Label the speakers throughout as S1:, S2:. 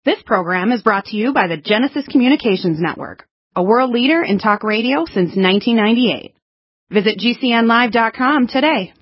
S1: This program is brought to you by the Genesis Communications Network, a world leader in talk radio since 1998. Visit GCNlive.com today.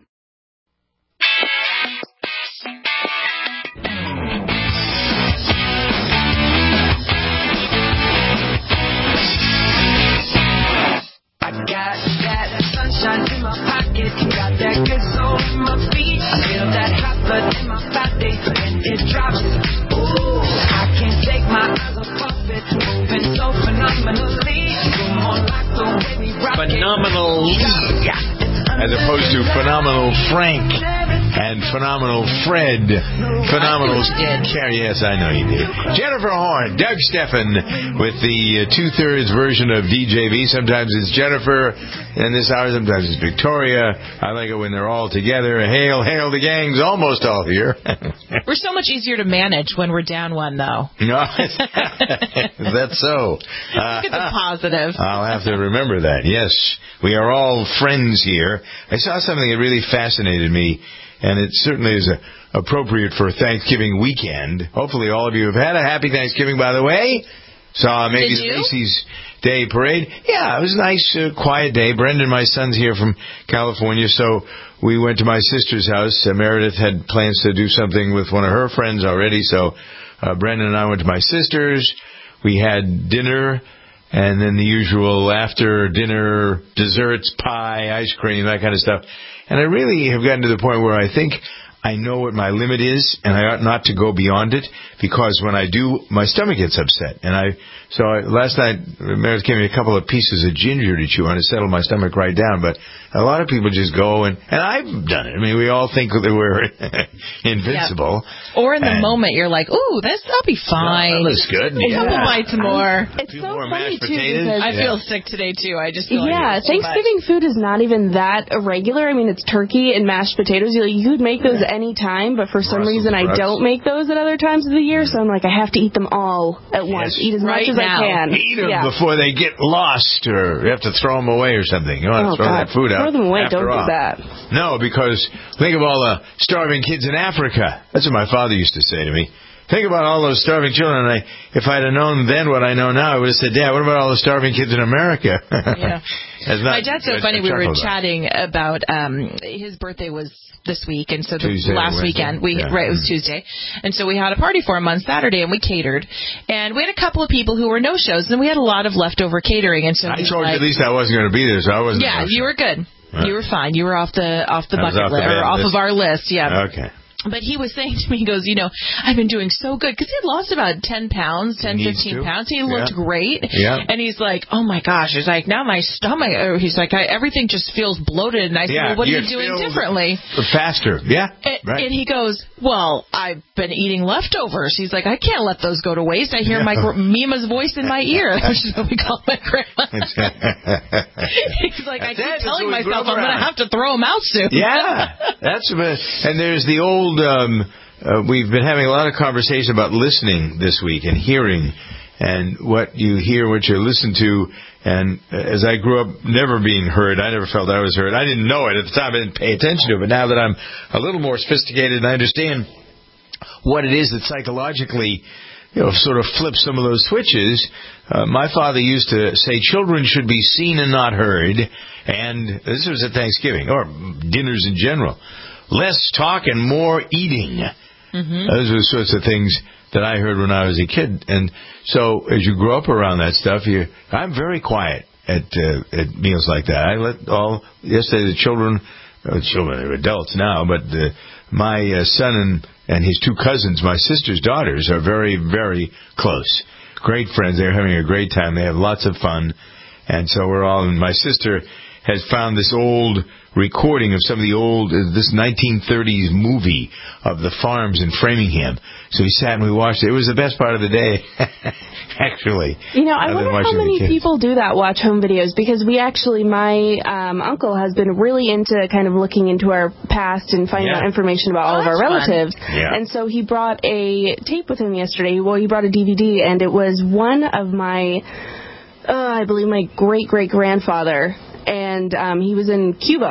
S2: I got that sunshine in my pocket, got that good soul in my feet. I feel that hot blood in my body when it drops. Ooh, I can't take my eyes off of it, moving so phenomenally. You're more like the way we rock it.
S3: Phenomenally, as opposed to Phenomenal Frank and Phenomenal Fred. Phenomenal Carrie. Yes, I know you did. Jennifer Horn, Doug Steffen with the two-thirds version of DJV. Sometimes it's Jennifer in this hour, sometimes it's Victoria. I like it when they're all together. Hail, hail, the gang's almost all here.
S4: We're so much easier to manage when we're down one, though.
S3: No, that's so.
S4: Look at the positive.
S3: I'll have to remember that. Yes, we are all friends here. I saw something that really fascinated me, and it certainly is appropriate for Thanksgiving weekend. Hopefully all of you have had a happy Thanksgiving, by the way. Saw maybe the Macy's Day Parade. Yeah, it was a nice, quiet day. Brendan, my son's here from California, so we went to my sister's house. Meredith had plans to do something with one of her friends already, so Brendan and I went to my sister's. We had dinner, and then the usual after-dinner desserts, pie, ice cream, that kind of stuff. And I really have gotten to the point where I think I know what my limit is, and I ought not to go beyond it, because when I do, my stomach gets upset. And last night, Meredith gave me a couple of pieces of ginger to chew on to settle my stomach right down. But a lot of people just go, and I've done it. I mean, we all think that we're invincible.
S4: Yep. Or in the moment, you're like, ooh, that'll be fine.
S3: That looks good.
S4: A couple bites more.
S5: It's so
S3: more
S5: funny,
S3: mashed
S5: too,
S3: potatoes.
S5: because
S4: I feel sick today, too. I just feel like
S5: Thanksgiving food is not even that irregular. I mean, it's turkey and mashed potatoes. You could make those any time, but for some reason I don't make those at other times of the year, so I'm like, I have to eat them all at once. Eat as much as I can.
S3: Eat them before they get lost, or you have to throw them away or something. You want to throw that food out.
S5: Throw them away. Don't do that.
S3: No, because think of all the starving kids in Africa. That's what my father used to say to me. Think about all those starving children. If I'd have known then what I know now, I would have said, Dad, what about all the starving kids in America?
S4: Yeah. My dad's so funny. We were chatting about his birthday was this week, and so last weekend it was Tuesday, and so we had a party for him on Saturday, and we catered, and we had a couple of people who were no-shows, and we had a lot of leftover catering, and so
S3: I told you at least I wasn't going to be there, so I wasn't.
S4: Yeah, you were good. You were fine. You were off the bucket list, or off of our list. Yeah.
S3: Okay.
S4: But he was saying to me, he goes, I've been doing so good. Because he had lost about 10 pounds, 15 pounds. He looked great.
S3: Yeah.
S4: And he's like, oh, my gosh. He's like, now my stomach, he's like, everything just feels bloated. And I said, well, what are you doing differently?
S3: Faster. Yeah.
S4: And he goes, well, I've been eating leftovers. He's like, I can't let those go to waste. I hear my Mima's voice in my ear, which is what we call my grandma. He's like, I keep telling myself I'm going to have to throw them out soon.
S3: Yeah. And there's the old, we've been having a lot of conversation about listening this week and hearing, and what you hear, what you listen to. And as I grew up never being heard, I never felt I was heard. I didn't know it at the time. I didn't pay attention to it. But now that I'm a little more sophisticated and I understand what it is that psychologically sort of flips some of those switches, my father used to say children should be seen and not heard. And this was at Thanksgiving, or dinners in general. Less talk and more eating. Mm-hmm. Those are the sorts of things that I heard when I was a kid. And so as you grow up around that stuff, I'm very quiet at meals like that. Yesterday the children, they're adults now, but my son and his two cousins, my sister's daughters, are very, very close. Great friends. They're having a great time. They have lots of fun. And so and my sister has found this old recording of some of the this 1930s movie of the farms in Framingham. So we sat and we watched it. It was the best part of the day, actually.
S5: I wonder how many people do that, watch home videos, because my uncle has been really into kind of looking into our past and finding out information about all of our relatives.
S3: Yeah.
S5: And so he brought a tape with him yesterday. Well, he brought a DVD, and it was one of I believe my great-great-grandfather, and he was in Cuba.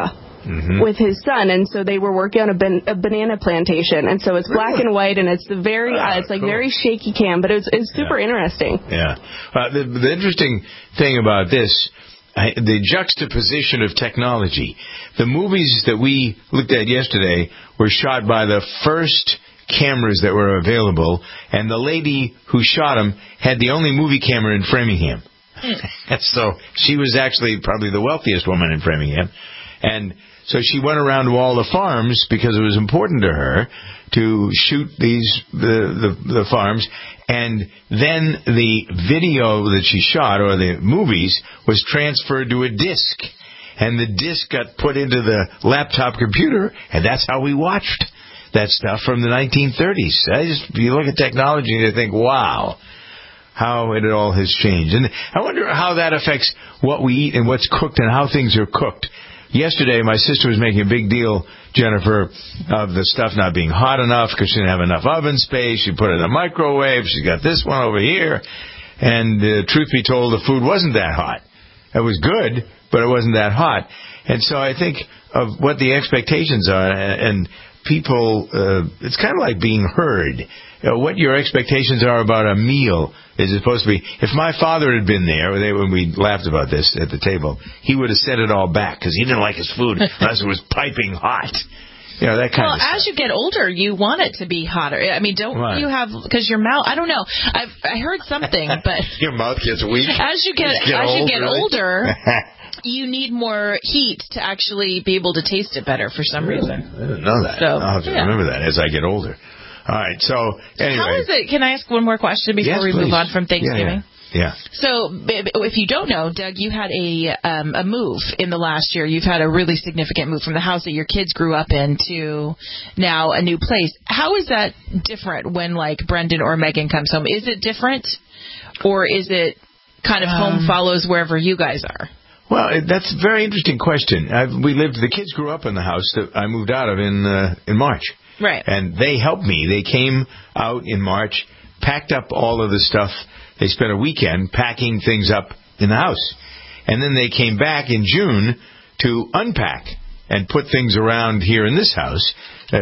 S5: with his son, and so they were working on a banana plantation, and so it's black and white, and it's very shaky cam, but it's super interesting.
S3: Yeah. The interesting thing about this, the juxtaposition of technology. The movies that we looked at yesterday were shot by the first cameras that were available, and the lady who shot them had the only movie camera in Framingham. So she was actually probably the wealthiest woman in Framingham. And so she went around to all the farms because it was important to her to shoot the farms. And then the video that she shot, or the movies, was transferred to a disc. And the disc got put into the laptop computer, and that's how we watched that stuff from the 1930s. You look at technology and you think, wow, how it all has changed. And I wonder how that affects what we eat and what's cooked and how things are cooked. Yesterday, my sister was making a big deal, Jennifer, of the stuff not being hot enough because she didn't have enough oven space. She put it in the microwave. She's got this one over here. And truth be told, the food wasn't that hot. It was good, but it wasn't that hot. And so I think of what the expectations are, and people, it's kind of like being heard. What your expectations are about a meal is supposed to be. If my father had been there, when we laughed about this at the table, he would have set it all back because he didn't like his food unless it was piping hot. That kind of stuff.
S4: As you get older, you want it to be hotter. I mean, don't you have, because your mouth, I don't know. I heard something, but
S3: your mouth gets weak.
S4: As you get older, you need more heat to actually be able to taste it better for some reason.
S3: I didn't know that. So, I'll have to remember that as I get older. All right, so anyway.
S4: How is it? Can I ask one more question before we move on from Thanksgiving?
S3: Yeah.
S4: So, if you don't know, Doug, you had a move in the last year. You've had a really significant move from the house that your kids grew up in to now a new place. How is that different when, like, Brendan or Megan comes home? Is it different, or is it kind of home follows wherever you guys are?
S3: Well, that's a very interesting question. The kids grew up in the house that I moved out of in March.
S4: Right.
S3: And they helped me. They came out in March, packed up all of the stuff. They spent a weekend packing things up in the house. And then they came back in June to unpack and put things around here in this house. They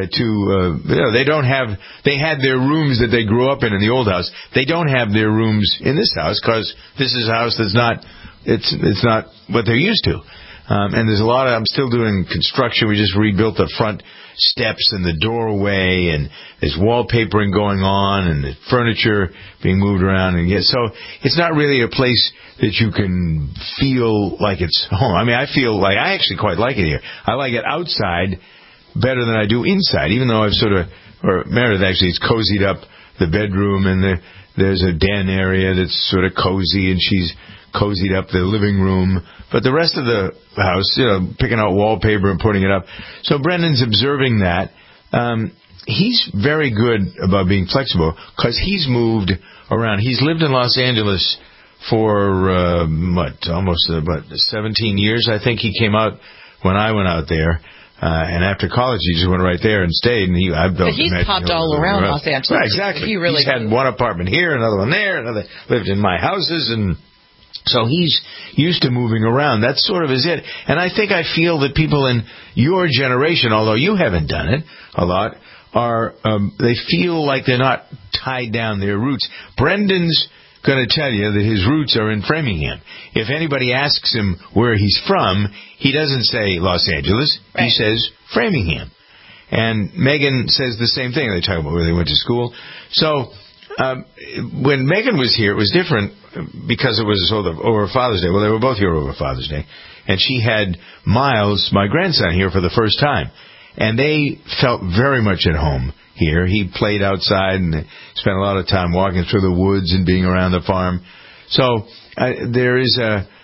S3: had their rooms that they grew up in the old house. They don't have their rooms in this house because this is a house that's not, it's not what they're used to. And there's I'm still doing construction. We just rebuilt the front steps and the doorway, and there's wallpapering going on, and the furniture being moved around. And so it's not really a place that you can feel like it's home. I mean, I feel like I actually quite like it here. I like it outside better than I do inside, even though Meredith actually has cozied up the bedroom, and there's a den area that's sort of cozy, and she's cozied up the living room. But the rest of the house, picking out wallpaper and putting it up. So Brendan's observing that. He's very good about being flexible because he's moved around. He's lived in Los Angeles for, almost 17 years. I think he came out when I went out there. And after college, he just went right there and stayed. And he's
S4: popped all around Los Angeles.
S3: Right, exactly. He's had one apartment here, another one there, lived in my houses, and so he's used to moving around. That sort of is it. And I feel that people in your generation, although you haven't done it a lot, they feel like they're not tied down their roots. Brendan's going to tell you that his roots are in Framingham. If anybody asks him where he's from, he doesn't say Los Angeles. Right. He says Framingham. And Megan says the same thing. They talk about where they went to school. So when Megan was here, it was different because it was over Father's Day. Well, they were both here over Father's Day. And she had Miles, my grandson, here for the first time. And they felt very much at home here. He played outside and spent a lot of time walking through the woods and being around the farm. So there's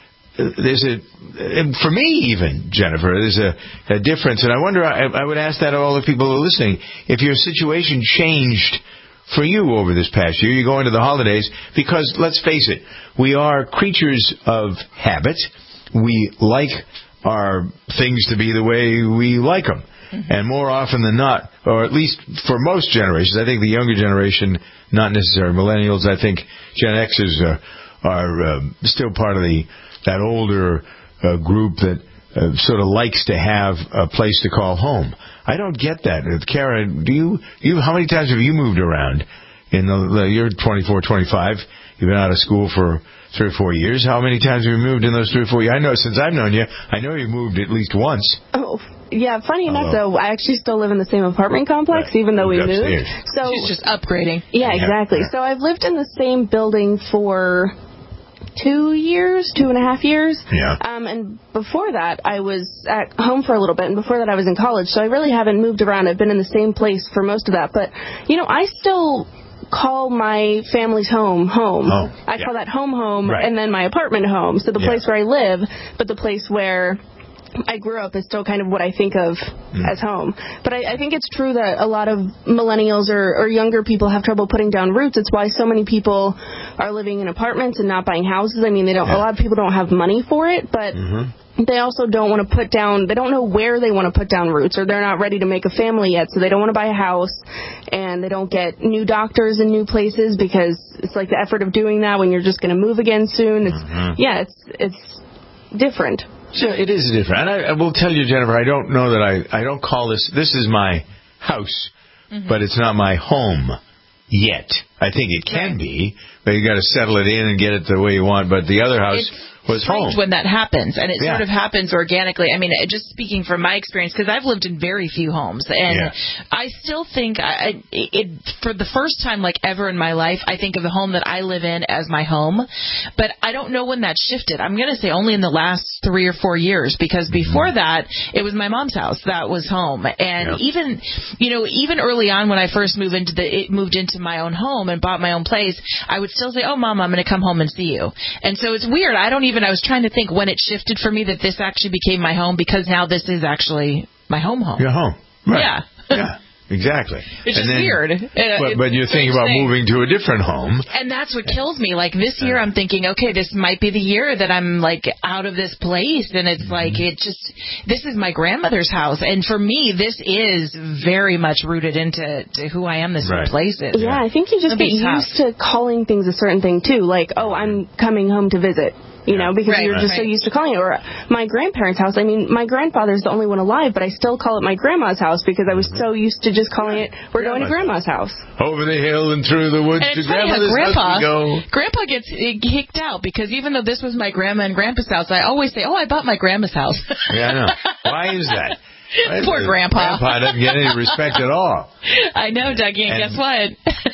S3: for me even, Jennifer, there's a difference. And I wonder, I would ask that of all the people who are listening, if your situation changed for you over this past year. You go into the holidays because, let's face it, we are creatures of habit. We like our things to be the way we like them. Mm-hmm. And more often than not, or at least for most generations, I think the younger generation, not necessarily millennials, I think Gen Xers are still part of that older group that sort of likes to have a place to call home. I don't get that. Kara, how many times have you moved around? You're 24, 25. You've been out of school for 3 or 4 years. How many times have you moved in those 3 or 4 years? I know since I've known you, I know you've moved at least once.
S5: Oh, yeah. Funny enough, though, I actually still live in the same apartment complex, even though we moved.
S4: So she's just upgrading.
S5: Yeah, exactly. So I've lived in the same building for 2.5 years.
S3: Yeah.
S5: And before that, I was at home for a little bit, and before that, I was in college. So I really haven't moved around. I've been in the same place for most of that. But, I still call my family's home. I call that home, right. And then my apartment home. So the place where I live, but the place where I grew up is still kind of what I think of as home. But I think it's true that a lot of millennials or younger people have trouble putting down roots. It's why so many people are living in apartments and not buying houses. I mean, a lot of people don't have money for it, but they also don't want to they don't know where they want to put down roots, or they're not ready to make a family yet, so they don't want to buy a house, and they don't get new doctors in new places because it's like the effort of doing that when you're just going to move again soon. It's different.
S3: So it is different. And I will tell you, Jennifer, I don't know that I don't call this is my house, but it's not my home yet. I think it can be, but you got to settle it in and get it the way you want. But the other house was home.
S4: When that happens, and it sort of happens organically. I mean, just speaking from my experience, because I've lived in very few homes, and I still think for the first time ever in my life, I think of the home that I live in as my home, but I don't know when that shifted. I'm going to say only in the last 3 or 4 years, because before that, it was my mom's house that was home, and even early on when I first moved into my own home and bought my own place, I would still say, "Oh, Mom, I'm going to come home and see you." And so it's weird. I was trying to think when it shifted for me that this actually became my home, because now this is actually my home.
S3: Your home. Right.
S4: Yeah.
S3: Exactly.
S4: It's just weird.
S3: But you're thinking about moving to a different home.
S4: And that's what kills me. This year I'm thinking, okay, this might be the year that I'm out of this place. And it's this is my grandmother's house. And for me, this is very much rooted into who I am, this new place is.
S5: Yeah, I think you just get used to calling things a certain thing too. I'm coming home to visit. Because you're just so used to calling it. Or my grandparents' house. I mean, my grandfather's the only one alive, but I still call it my grandma's house because I was so used to just calling it, we're going to Grandma's house.
S3: Over the hill and through the woods to Grandma's house we go.
S4: Grandpa gets kicked out because even though this was my grandma and grandpa's house, I always say, I bought my grandma's house.
S3: Yeah, I know. Why is that?
S4: Poor Grandpa.
S3: Grandpa doesn't get any respect at all.
S4: I know, Dougie, and guess what?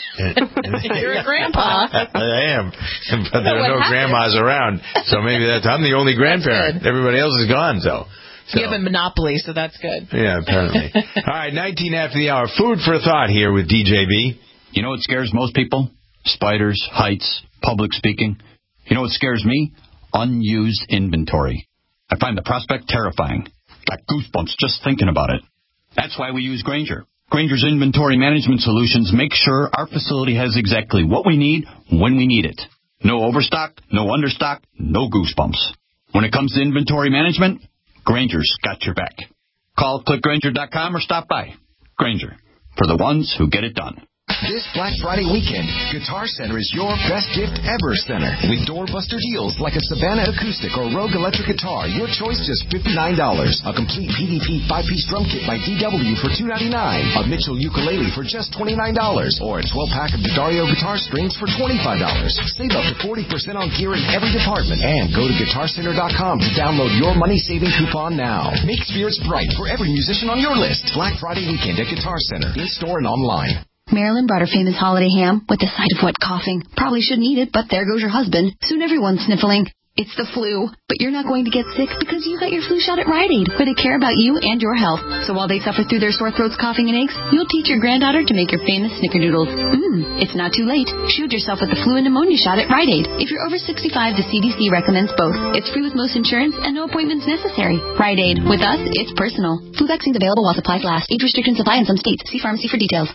S4: You're a grandpa.
S3: I am. But there are no grandmas around, so maybe I'm the only grandparent. Everybody else is gone, so.
S4: You have a monopoly, so that's good.
S3: Yeah, apparently. All right, 19 after the hour. Food for thought here with DJB.
S6: You know what scares most people? Spiders, heights, public speaking. You know what scares me? Unused inventory. I find the prospect terrifying. Got goosebumps just thinking about it. That's why we use Grainger. Grainger's inventory management solutions make sure our facility has exactly what we need when we need it. No overstock, no understock, no goosebumps. When it comes to inventory management, Grainger's got your back. Call clickgrainger.com or stop by. Grainger, for the ones who get it done.
S7: This Black Friday weekend, Guitar Center is your best gift ever center. With doorbuster deals like a Savannah Acoustic or Rogue Electric Guitar, your choice just $59. A complete PVP 5-piece drum kit by DW for $2.99. A Mitchell ukulele for just $29. Or a 12-pack of D'Addario guitar strings for $25. Save up to 40% on gear in every department. And go to GuitarCenter.com to download your money-saving coupon now. Make spirits bright for every musician on your list. Black Friday weekend at Guitar Center, in-store and online.
S8: Marilyn brought her famous holiday ham with a side of wet coughing. Probably shouldn't eat it, but there goes your husband. Soon everyone's sniffling. It's the flu, but you're not going to get sick because you got your flu shot at Rite Aid, where they care about you and your health. So while they suffer through their sore throats, coughing, and aches, you'll teach your granddaughter to make your famous snickerdoodles. It's not too late. Shoot yourself with the flu and pneumonia shot at Rite Aid. If you're over 65, the CDC recommends both. It's free with most insurance and no appointments necessary. Rite Aid. With us, it's personal. Flu vaccines available while supplies last. Age restrictions apply in some states. See pharmacy for details.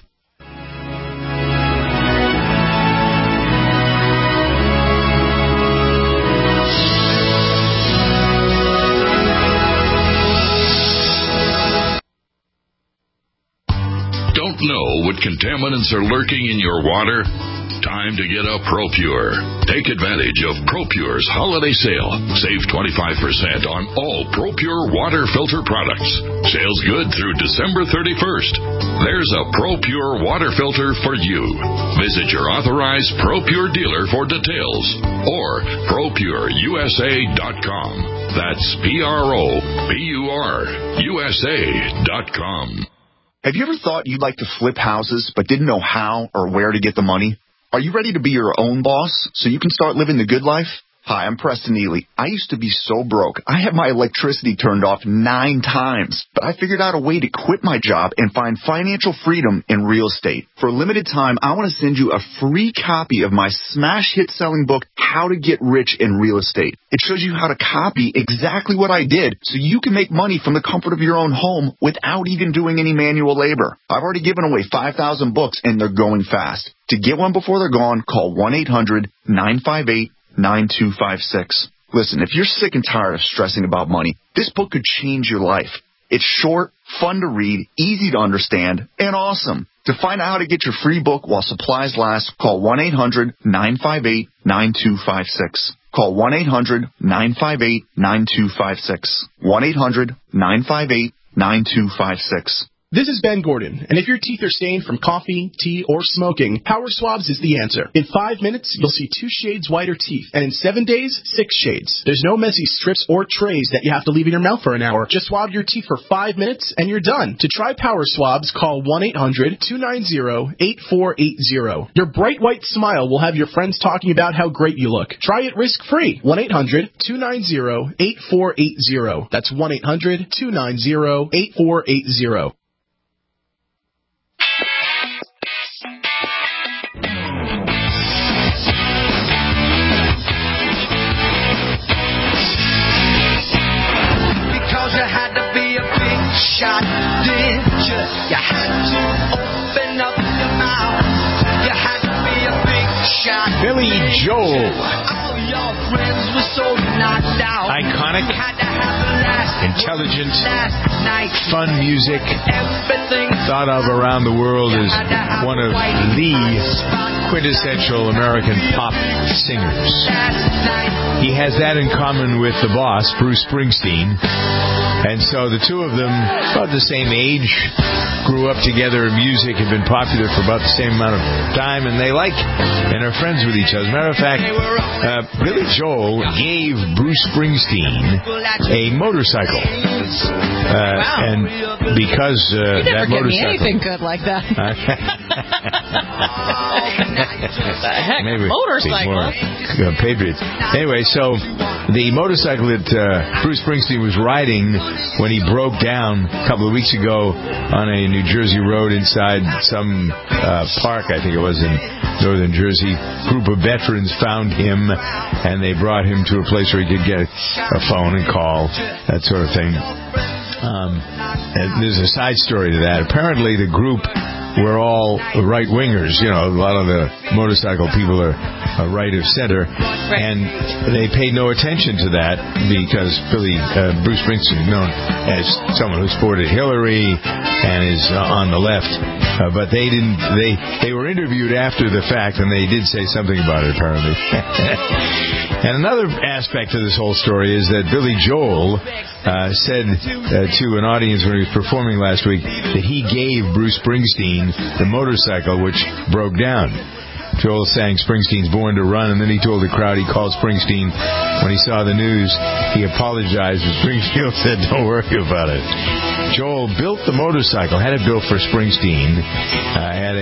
S9: Know what contaminants are lurking in your water? Time to get a ProPure. Take advantage of ProPure's holiday sale. Save 25% on all ProPure water filter products. Sales good through December 31st. There's a ProPure water filter for you. Visit your authorized ProPure dealer for details or ProPureUSA.com. That's ProPureUSA.com.
S10: Have you ever thought you'd like to flip houses but didn't know how or where to get the money? Are you ready to be your own boss so you can start living the good life? Hi, I'm Preston Neely. I used to be so broke. I had my electricity turned off 9 times, but I figured out a way to quit my job and find financial freedom in real estate. For a limited time, I want to send you a free copy of my smash hit selling book, How to Get Rich in Real Estate. It shows you how to copy exactly what I did so you can make money from the comfort of your own home without even doing any manual labor. I've already given away 5,000 books and they're going fast. To get one before they're gone, call 1-800-958-9256. Listen, if you're sick and tired of stressing about money, this book could change your life. It's short, fun to read, easy to understand, and awesome. To find out how to get your free book while supplies last, call 1-800-958-9256. Call 1-800-958-9256. 1-800-958-9256.
S11: This is Ben Gordon, and if your teeth are stained from coffee, tea, or smoking, Power Swabs is the answer. In 5 minutes, you'll see 2 shades whiter teeth, and in 7 days, 6 shades. There's no messy strips or trays that you have to leave in your mouth for an hour. Just swab your teeth for 5 minutes, and you're done. To try Power Swabs, call 1-800-290-8480. Your bright white smile will have your friends talking about how great you look. Try it risk-free. 1-800-290-8480. That's 1-800-290-8480.
S2: Shot, did you? You had to open up your mouth. You had to be a big shot.
S3: Billy Joel.
S2: All your friends were so knocked out.
S3: Iconic, intelligent, fun music, thought of around the world as one of the quintessential American pop singers. He has that in common with the boss, Bruce Springsteen. And so the two of them, about the same age, grew up together. Music had been popular for about the same amount of time, and they like and are friends with each other. As a matter of fact, Billy Joel gave Bruce Springsteen a motorcycle. And because that motorcycle...
S4: anything good like that. The heck,
S3: maybe
S4: motorcycle?
S3: Patriots. Anyway, so the motorcycle that Bruce Springsteen was riding when he broke down a couple of weeks ago on a New Jersey road inside some park, I think it was in northern Jersey, a group of veterans found him, and they brought him to a place where he could get a phone and call, that sort of thing. And there's a side story to that. Apparently the group were all right-wingers. You know, a lot of the motorcycle people are right of center. Right. And they paid no attention to that because Bruce Springsteen is known as someone who supported Hillary and is on the left. But they didn't. They were interviewed after the fact, and they did say something about it, apparently. And another aspect of this whole story is that Billy Joel said to an audience when he was performing last week that he gave Bruce Springsteen the motorcycle which broke down. Joel sang Springsteen's Born to Run, and then he told the crowd he called Springsteen when he saw the news. He apologized, and Springsteen said, "Don't worry about it." Joel built the motorcycle, had it built for Springsteen, had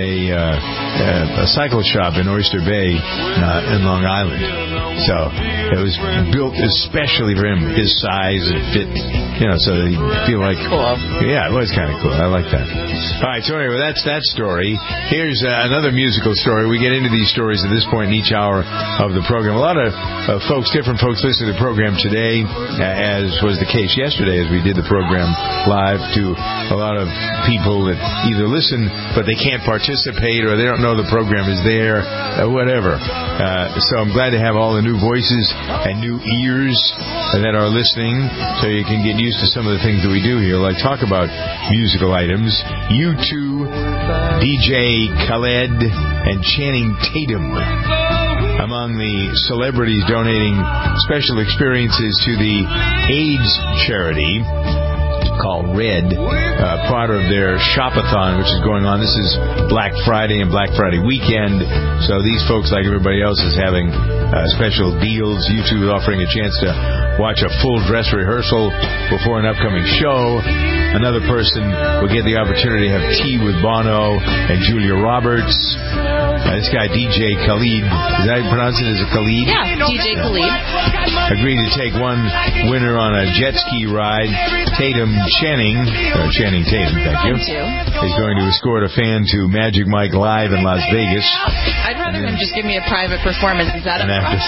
S3: a cycle shop in Oyster Bay in Long Island. So it was built especially for him, his size and fit, so that he'd feel like...
S4: Cool.
S3: Yeah, it was kind of cool. I like that. All right, so anyway, that's that story. Here's another musical story. We get into these stories at this point in each hour of the program. A lot of different folks listen to the program today, as was the case yesterday as we did the program live, to a lot of people that either listen but they can't participate, or they don't know the program is there, whatever. So I'm glad to have all the new voices and new ears that are listening, so you can get used to some of the things that we do here, like talk about musical items. U2, DJ Khaled, and Channing Tatum among the celebrities donating special experiences to the AIDS charity called RED, part of their Shop-a-thon, which is going on. This is Black Friday and Black Friday weekend, so these folks, like everybody else, is having special deals. YouTube is offering a chance to watch a full dress rehearsal before an upcoming show. Another person will get the opportunity to have tea with Bono and Julia Roberts. This guy, DJ Khalid, is that how you pronounce it? Is it Khalid?
S4: Yeah, DJ Khalid.
S3: Agreed to take one winner on a jet ski ride. Channing Tatum, thank you, is going to escort a fan to Magic Mike Live in Las Vegas.
S4: I'd rather him just give me a private performance. Is that a problem?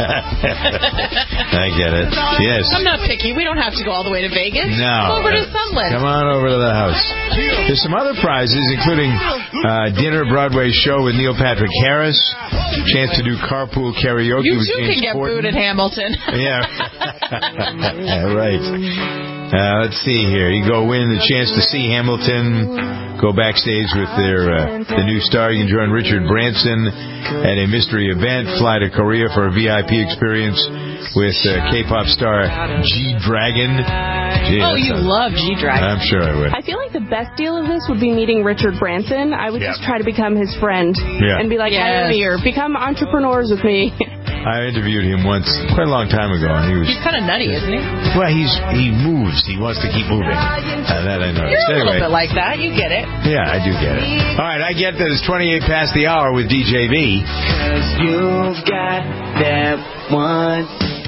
S3: I get it. Yes.
S4: I'm not picky. We don't have to go all the way to Vegas.
S3: No.
S4: Come over to Sunland.
S3: Come on over to the house. There's some other prizes, including dinner Broadway show with Neil Patrick Harris, chance to do carpool karaoke
S4: you
S3: with
S4: too
S3: James
S4: can get
S3: Corden.
S4: booed at Hamilton.
S3: Yeah. Right. Let's see here. You go win the chance to see Hamilton, go backstage with the new star. You can join Richard Branson at a mystery event, fly to Korea for a VIP experience with K-pop star G-Dragon.
S4: You love G-Dragon.
S3: I'm sure I would.
S5: I feel like the best deal of this would be meeting Richard Branson. I would just try to become his friend and be like, hire me or become entrepreneurs with me.
S3: I interviewed him once, quite a long time ago, and
S4: he's kind of nutty, isn't he?
S3: Well, he moves. He wants to keep moving. That I know.
S4: You're a little bit like that. You get it.
S3: Yeah, I do get it. All right, I get that it's 28 past the hour with DJ V.
S2: 'Cause you've got that one.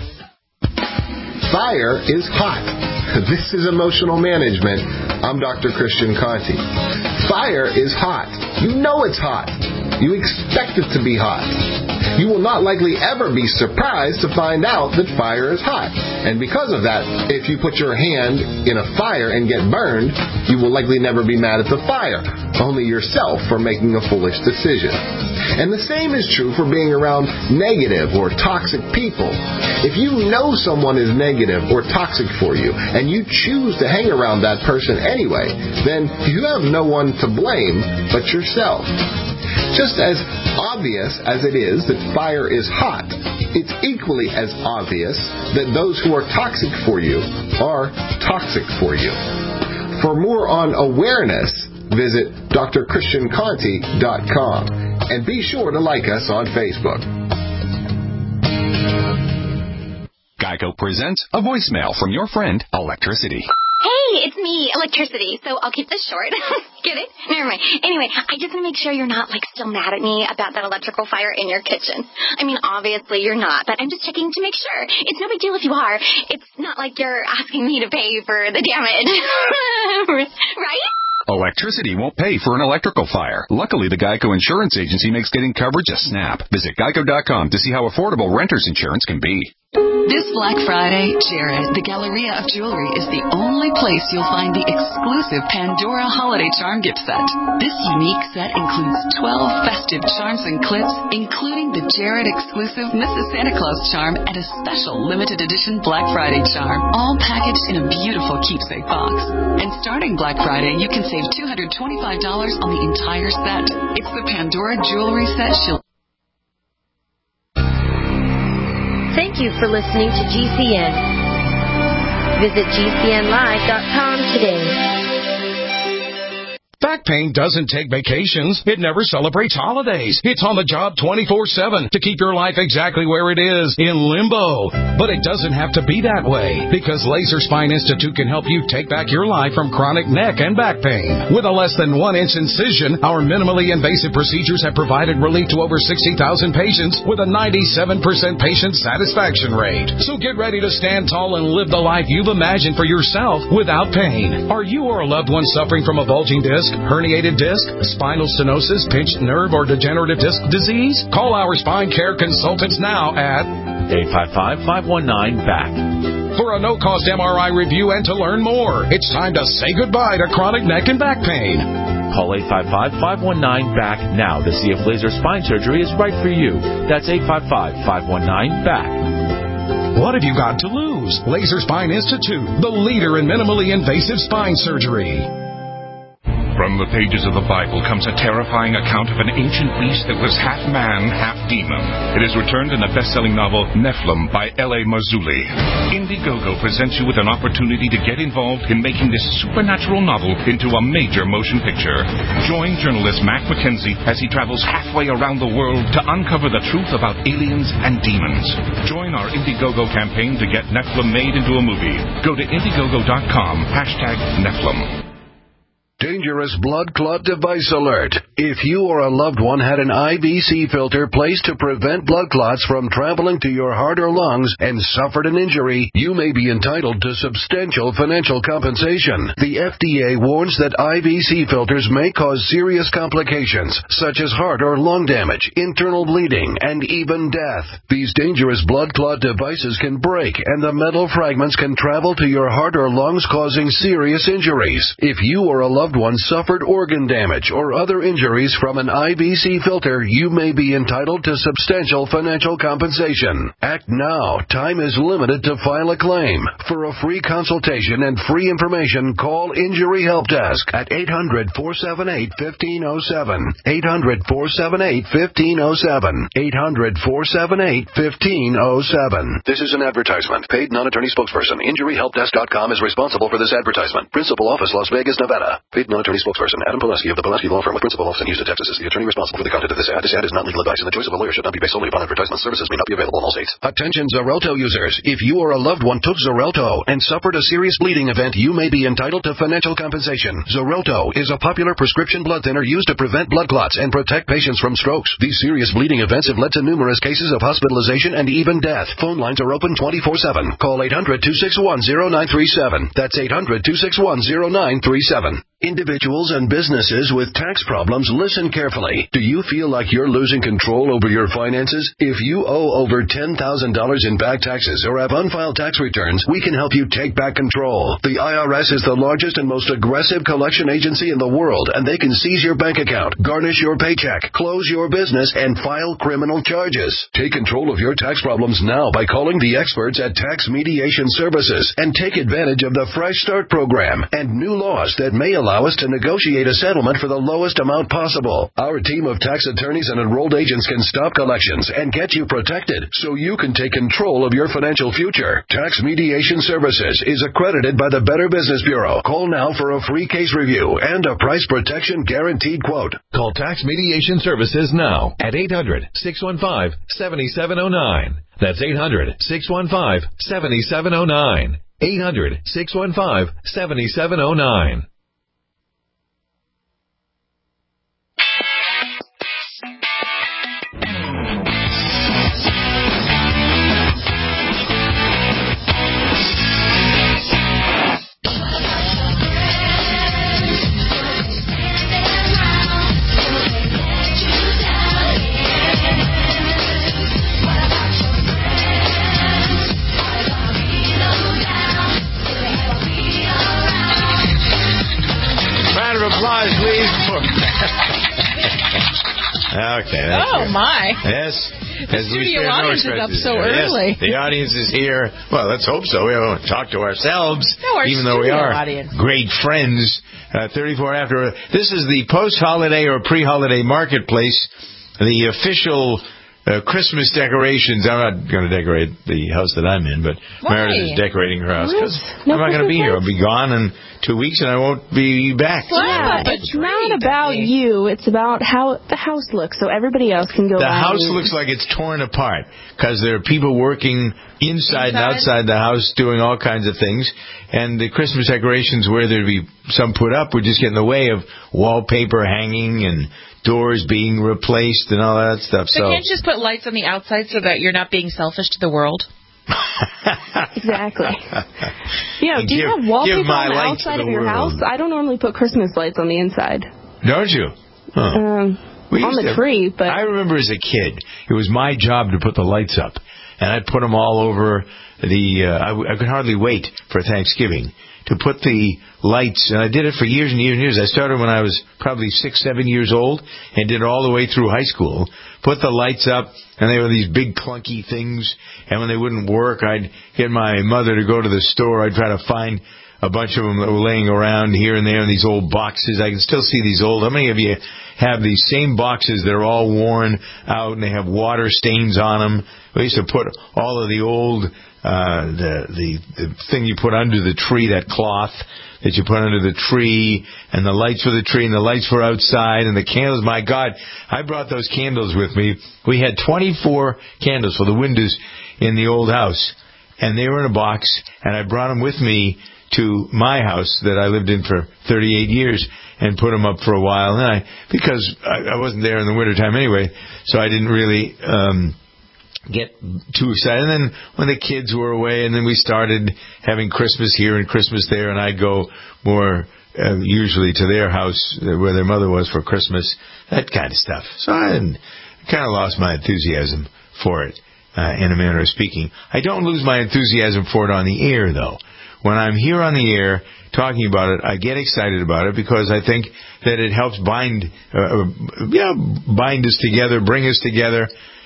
S12: Fire is hot. This is Emotional Management. I'm Dr. Christian Conti. Fire is hot. You know it's hot. You expect it to be hot. You will not likely ever be surprised to find out that fire is hot. And because of that, if you put your hand in a fire and get burned, you will likely never be mad at the fire, only yourself for making a foolish decision. And the same is true for being around negative or toxic people. If you know someone is negative or toxic for you, and you choose to hang around that person anyway, then you have no one to blame but yourself. Just as obvious as it is that fire is hot, it's equally as obvious that those who are toxic for you are toxic for you. For more on awareness, visit drchristianconti.com and be sure to like us on Facebook.
S13: Geico presents a voicemail from your friend, Electricity.
S14: Hey, it's me, Electricity, so I'll keep this short. Get it? Never mind. Anyway, I just want to make sure you're not, still mad at me about that electrical fire in your kitchen. I mean, obviously you're not, but I'm just checking to make sure. It's no big deal if you are. It's not like you're asking me to pay for the damage. Right?
S13: Electricity won't pay for an electrical fire. Luckily, the Geico Insurance Agency makes getting coverage a snap. Visit geico.com to see how affordable renter's insurance can be.
S15: This Black Friday, Jared, the Galleria of Jewelry, is the only place you'll find the exclusive Pandora Holiday Charm gift set. This unique set includes 12 festive charms and clips, including the Jared exclusive Mrs. Santa Claus charm and a special limited edition Black Friday charm, all packaged in a beautiful keepsake box. And starting Black Friday, you can save $225 on the entire set. It's the Pandora Jewelry set
S16: Thank you for listening to GCN. Visit GCNlive.com today.
S17: Back pain doesn't take vacations. It never celebrates holidays. It's on the job 24/7 to keep your life exactly where it is, in limbo. But it doesn't have to be that way, because Laser Spine Institute can help you take back your life from chronic neck and back pain. With a less than 1-inch incision, our minimally invasive procedures have provided relief to over 60,000 patients with a 97% patient satisfaction rate. So get ready to stand tall and live the life you've imagined for yourself without pain. Are you or a loved one suffering from a bulging disc, herniated disc, spinal stenosis, pinched nerve, or degenerative disc disease? Call our spine care consultants now at
S18: 855-519-BACK.
S17: For a no-cost MRI review and to learn more. It's time to say goodbye to chronic neck and back pain.
S18: Call 855-519-BACK now to see if laser spine surgery is right for you. That's 855-519-BACK.
S17: What have you got to lose? Laser Spine Institute, the leader in minimally invasive spine surgery.
S9: From
S19: From the pages of the Bible comes a terrifying account of an ancient beast that was half man, half demon. It is returned in the best-selling novel Nephilim by L.A. Marzulli. Indiegogo presents you with an opportunity to get involved in making this supernatural novel into a major motion picture. Join journalist Mac McKenzie as he travels halfway around the world to uncover the truth about aliens and demons. Join our Indiegogo campaign to get Nephilim made into a movie. Go to Indiegogo.com, #Nephilim.
S20: Dangerous blood clot device alert. If you or a loved one had an IVC filter placed to prevent blood clots from traveling to your heart or lungs and suffered an injury, you may be entitled to substantial financial compensation. The FDA warns that IVC filters may cause serious complications, such as heart or lung damage, internal bleeding, and even death. These dangerous blood clot devices can break, and the metal fragments can travel to your heart or lungs, causing serious injuries. If you or a loved one suffered organ damage or other injuries from an IVC filter, you may be entitled to substantial financial compensation. Act now. Time is limited to file a claim. For a free consultation and free information, call Injury Help Desk at 800-478-1507. 800-478-1507. 800-478-1507. This is an advertisement. Paid non-attorney spokesperson. InjuryHelpDesk.com is responsible for this advertisement. Principal office, Las Vegas, Nevada. Paid non-attorney spokesperson Adam Pulaski of the Pulaski Law Firm with principal office in Houston, Texas is the attorney responsible for the content of this ad. This ad is not legal advice, and the choice of a lawyer should not be based solely upon advertisement. Services may not be available in all states. Attention Xarelto users. If you or a loved one took Xarelto and suffered a serious bleeding event, you may be entitled to financial compensation. Xarelto is a popular prescription blood thinner used to prevent blood clots and protect patients from strokes. These serious bleeding events have led to numerous cases of hospitalization and even death. Phone lines are open 24/7. Call 800-261-0937. That's 800-261-0937. Individuals and businesses with tax problems, listen carefully. Do you feel like you're losing control over your finances? If you owe over $10,000 in back taxes or have unfiled tax returns, we can help you take back control. The IRS is the largest and most aggressive collection agency in the world, and they can seize your bank account, garnish your paycheck, close your business, and file criminal charges. Take control of your tax problems now by calling the experts at Tax Mediation Services and take advantage of the Fresh Start program and new laws that may allow us to negotiate a settlement for the lowest amount possible. Our team of tax attorneys and enrolled agents can stop collections and get you protected so you can take control of your financial future. Tax Mediation Services is accredited by the Better Business Bureau. Call now for a free case review and a price protection guaranteed quote.
S21: Call Tax Mediation Services now at 800-615-7709. That's 800-615-7709. 800-615-7709.
S3: Applause, please. Okay.
S4: Oh, good. My.
S3: Yes.
S4: The studio audience is up so early.
S3: Yes, the audience is here. Well, let's hope so. We don't talk to ourselves,
S4: no,
S3: even though we are
S4: audience.
S3: Great friends. 34 after. This is the post-holiday or pre-holiday marketplace, the official Christmas decorations. I'm not going to decorate the house that I'm in, but Meredith is decorating her house because I'm not going to be here. I'll be gone in 2 weeks and I won't be back.
S5: Yeah, it's not about you. It's about how the house looks, so everybody else can go.
S3: The house looks like it's torn apart because there are people working inside and outside the house doing all kinds of things, and the Christmas decorations, where there'd be some put up, would just get in the way of wallpaper hanging and doors being replaced and all that stuff.
S4: So can't you just put lights on the outside so that you're not being selfish to the world?
S5: Exactly. Yeah, do you have wallpaper on the outside of your house? I don't normally put Christmas lights on the inside.
S3: Don't you? Huh.
S5: On the tree, but
S3: I remember as a kid, it was my job to put the lights up, and I'd put them all over the. I could hardly wait for Thanksgiving to put the lights, and I did it for years and years and years. I started when I was probably 6, 7 years old, and did it all the way through high school. Put the lights up, and they were these big clunky things, and when they wouldn't work, I'd get my mother to go to the store. I'd try to find a bunch of them that were laying around here and there in these old boxes. I can still see these old. How many of you have these same boxes that are all worn out and they have water stains on them? We used to put all of the old, the thing you put under the tree, that cloth that you put under the tree, and the lights for the tree, and the lights for outside, and the candles. My God, I brought those candles with me. We had 24 candles for the windows in the old house, and they were in a box, and I brought them with me to my house that I lived in for 38 years and put them up for a while. And because I wasn't there in the wintertime anyway, so I didn't really get too excited. And then when the kids were away, and then we started having Christmas here and Christmas there, and I'd go more usually to their house where their mother was for Christmas, that kind of stuff. So I kind of lost my enthusiasm for it, in a manner of speaking. I don't lose my enthusiasm for it on the air, though. When I'm here on the air talking about it, I get excited about it because I think that it helps bind us together, bring us together.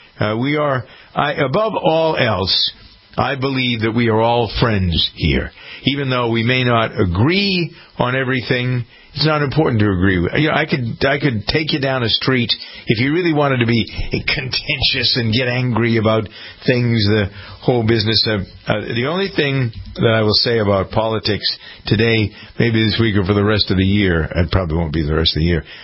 S3: Above all else, I believe that we are all friends here. Even though we may not agree on everything, it's not important to agree with. I could take you down a street if you really wanted to be contentious and get angry about things, the whole business of the only thing that I will say about politics today, maybe this week or for the rest of the year, it probably won't be the rest of the year.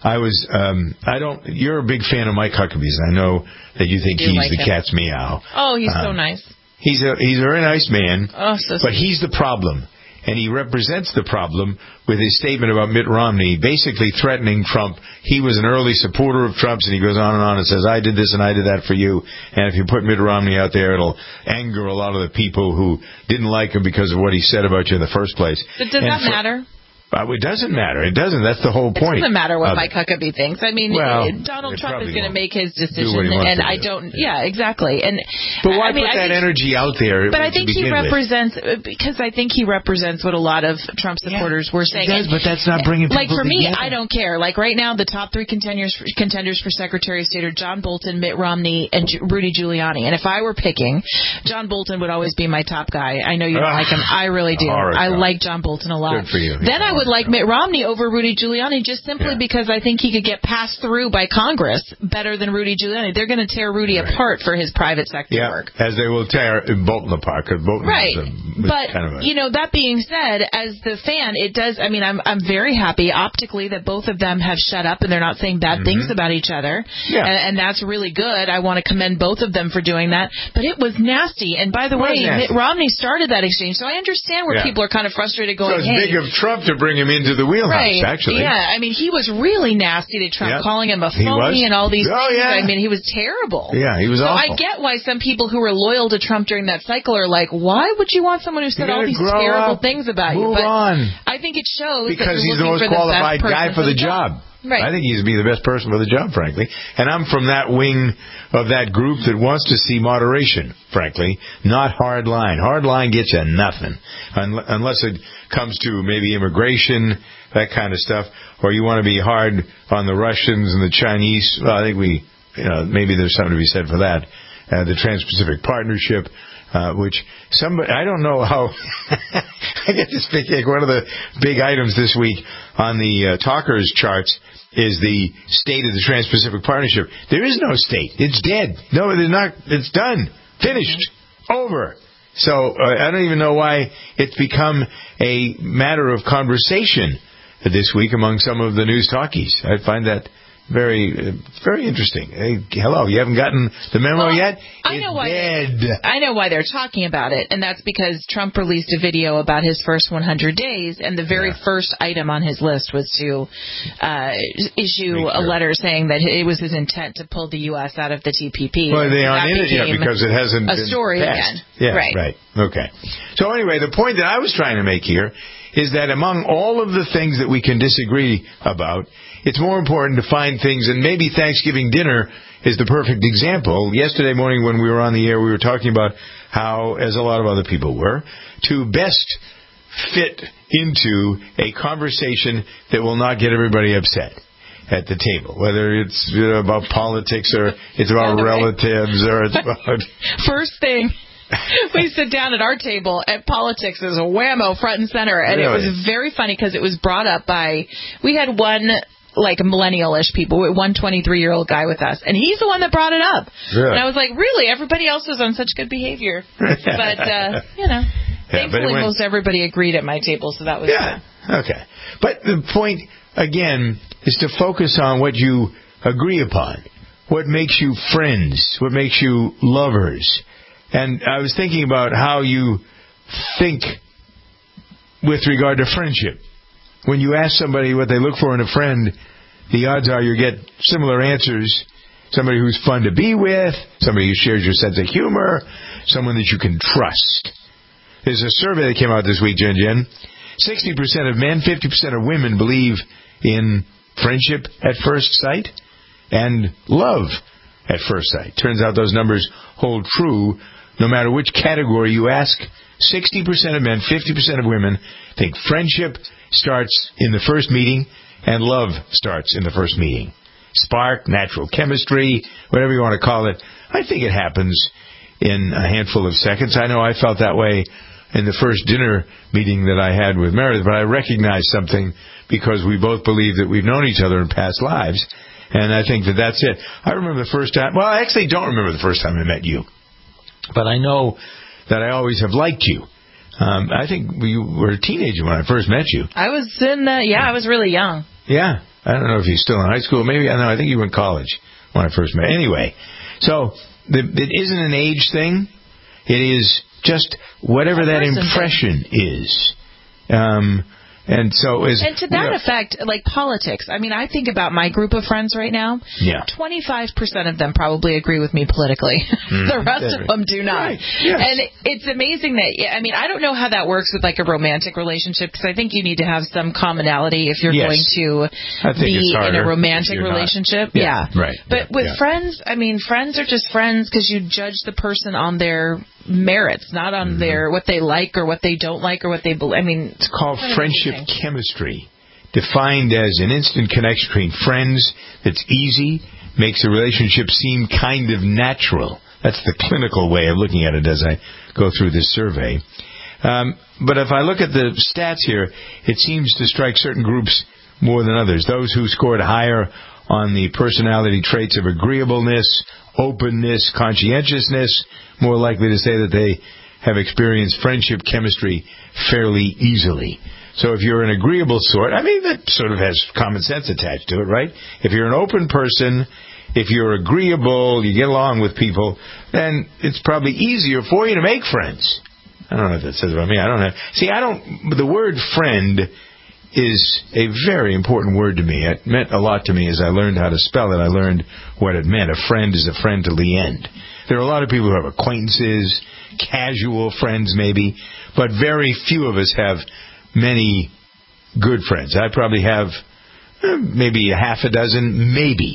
S3: You're a big fan of Mike Huckabee's. I know that you think he's the cat's meow.
S4: Oh, he's so nice.
S3: He's a very nice man.
S4: Oh, so
S3: but he's the problem. And he represents the problem with his statement about Mitt Romney, basically threatening Trump. He was an early supporter of Trump's, and he goes on and says, I did this and I did that for you. And if you put Mitt Romney out there, it'll anger a lot of the people who didn't like him because of what he said about you in the first place.
S4: But does that matter?
S3: It doesn't matter. It doesn't. That's the whole point.
S4: It doesn't matter what Mike Huckabee thinks. I mean, Donald Trump is going to make his decision, and I don't. Yeah, exactly.
S3: But why put that energy out there?
S4: But I think he represents because I think he represents what a lot of Trump supporters were saying.
S3: He does, but that's not bringing people
S4: for me,
S3: together.
S4: I don't care. Like right now, the top three contenders for Secretary of State are John Bolton, Mitt Romney, and Rudy Giuliani. And if I were picking, John Bolton would always be my top guy. I know you don't like him. I really do. I like John Bolton a lot.
S3: Good for you.
S4: Then I would like Mitt Romney over Rudy Giuliani just simply because I think he could get passed through by Congress better than Rudy Giuliani. They're going to tear Rudy apart for his private sector work.
S3: As they will tear Bolton apart. Because Bolton
S4: but, that being said, as the fan, it does, I mean, I'm very happy optically that both of them have shut up and they're not saying bad things about each other. Yeah. And that's really good. I want to commend both of them for doing that. But it was nasty. And by the way, Mitt Romney started that exchange. So I understand where people are kind of frustrated going,
S3: so it's big of Trump to bring him into the wheelhouse. Actually.
S4: Yeah, I mean, he was really nasty to Trump, calling him a phony and all these things. Yeah. I mean, he was terrible.
S3: Yeah, he was awful.
S4: I get why some people who were loyal to Trump during that cycle are like, why would you want someone who said all these terrible things about you?
S3: But
S4: on. I think it shows
S3: because he's the most qualified guy for the job.
S4: Right.
S3: I think he's be the best person for the job, frankly. And I'm from that wing of that group that wants to see moderation, frankly, not hard line. Hard line gets you nothing unless it comes to maybe immigration, that kind of stuff, or you want to be hard on the Russians and the Chinese. Well, I think maybe there's something to be said for that. The Trans-Pacific Partnership, which I don't know how. I get to speak. One of the big items this week on the talkers charts is the state of the Trans-Pacific Partnership. There is no state. It's dead. No, it's not. It's done. Finished. Over. So I don't even know why it's become a matter of conversation this week among some of the news talkies. I find that very, very interesting. Hey, hello, you haven't gotten the memo yet?
S4: I know why they're talking about it, and that's because Trump released a video about his first 100 days, and the very first item on his list was to issue a letter saying that it was his intent to pull the U.S. out of the TPP.
S3: Well, they aren't in it yet because it hasn't been
S4: story
S3: passed.
S4: Again.
S3: Yeah, right. Okay. So anyway, the point that I was trying to make here is that among all of the things that we can disagree about, it's more important to find things, and maybe Thanksgiving dinner is the perfect example. Yesterday morning when we were on the air, we were talking about how, as a lot of other people were, to best fit into a conversation that will not get everybody upset at the table, whether it's about politics or it's about relatives or it's about...
S4: First thing. we sit down at our table, and politics is whammo front and center. And It was very funny because it was brought up by, we had one like millennial-ish people, one 23-year-old guy with us, and he's the one that brought it up. Really? And I was like, really? Everybody else was on such good behavior. But, thankfully most everybody agreed at my table, so that was good.
S3: Okay. But the point, again, is to focus on what you agree upon, what makes you friends, what makes you lovers. And I was thinking about how you think with regard to friendship. When you ask somebody what they look for in a friend, the odds are you get similar answers. Somebody who's fun to be with, somebody who shares your sense of humor, someone that you can trust. There's a survey that came out this week, Jen. 60% of men, 50% of women believe in friendship at first sight and love at first sight. Turns out those numbers hold true no matter which category you ask. 60% of men, 50% of women think friendship starts in the first meeting and love starts in the first meeting. Spark, natural chemistry, whatever you want to call it. I think it happens in a handful of seconds. I know I felt that way in the first dinner meeting that I had with Meredith, but I recognized something because we both believe that we've known each other in past lives, and I think that that's it. I remember the first time, well, I actually don't remember the first time I met you, but I know that I always have liked you. I think you were a teenager when I first met you.
S4: I was I was really young.
S3: Yeah. I don't know if you're still in high school. Maybe, I think you were in college when I first met. Anyway, so it isn't an age thing. It is just whatever that impression is. And to that effect, like politics. I mean, I think about my group of friends right now. Yeah. 25% of them probably agree with me politically. The rest of them do not. Right. Yes. And it's amazing that, I don't know how that works with like a romantic relationship, because I think you need to have some commonality if you're going to be in a romantic relationship. Yeah. Right. But with friends, friends are just friends because you judge the person on their merits, not on their what they like or what they don't like or what they believe. It's called friendship chemistry, defined as an instant connection between friends that's easy, makes a relationship seem kind of natural. That's the clinical way of looking at it as I go through this survey. But if I look at the stats here, it seems to strike certain groups more than others. Those who scored higher on the personality traits of agreeableness, openness, conscientiousness, more likely to say that they have experienced friendship chemistry fairly easily. So if you're an agreeable sort, that sort of has common sense attached to it, right? If you're an open person, if you're agreeable, you get along with people, then it's probably easier for you to make friends. I don't know what that says about me. The word friend is a very important word to me. It meant a lot to me as I learned how to spell it. I learned what it meant. A friend is a friend to the end. There are a lot of people who have acquaintances, casual friends maybe, but very few of us have many good friends. I probably have maybe a half a dozen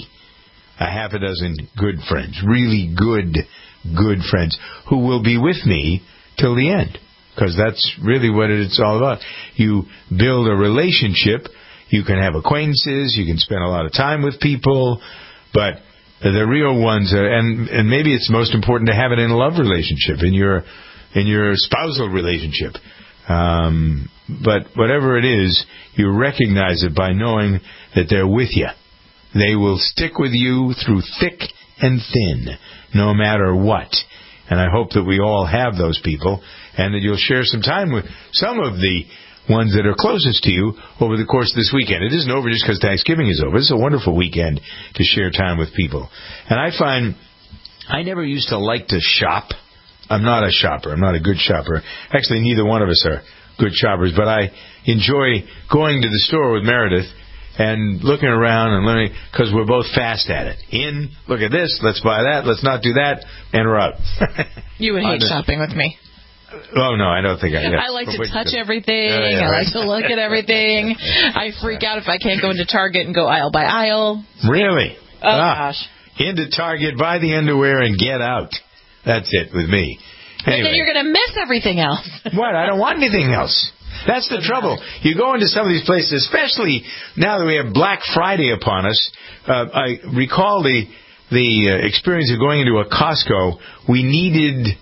S3: good friends, really good friends who will be with me till the end, because that's really what it's all about. You build a relationship. You can have acquaintances. You can spend a lot of time with people, but the real ones, and maybe it's most important to have it in a love relationship, in your spousal relationship. But whatever it is, you recognize it by knowing that they're with you. They will stick with you through thick and thin, no matter what. And I hope that we all have those people, and that you'll share some time with some of the ones that are closest to you over the course of this weekend. It isn't over just because Thanksgiving is over. It's a wonderful weekend to share time with people. And I find I never used to like to shop. I'm not a shopper. I'm not a good shopper. Actually, neither one of us are good shoppers, but I enjoy going to the store with Meredith and looking around and learning, because we're both fast at it. Look at this, let's buy that, let's not do that, and we're out.
S4: You would hate shopping with me.
S3: Oh, no, I don't think I...
S4: I like to touch everything. I like to look at everything. I freak out if I can't go into Target and go aisle by aisle.
S3: Really?
S4: Oh, gosh.
S3: Into Target, buy the underwear, and get out. That's it with me.
S4: Anyway. But then you're going to miss everything else.
S3: What? I don't want anything else. That's the trouble. You go into some of these places, especially now that we have Black Friday upon us. I recall the experience of going into a Costco. We needed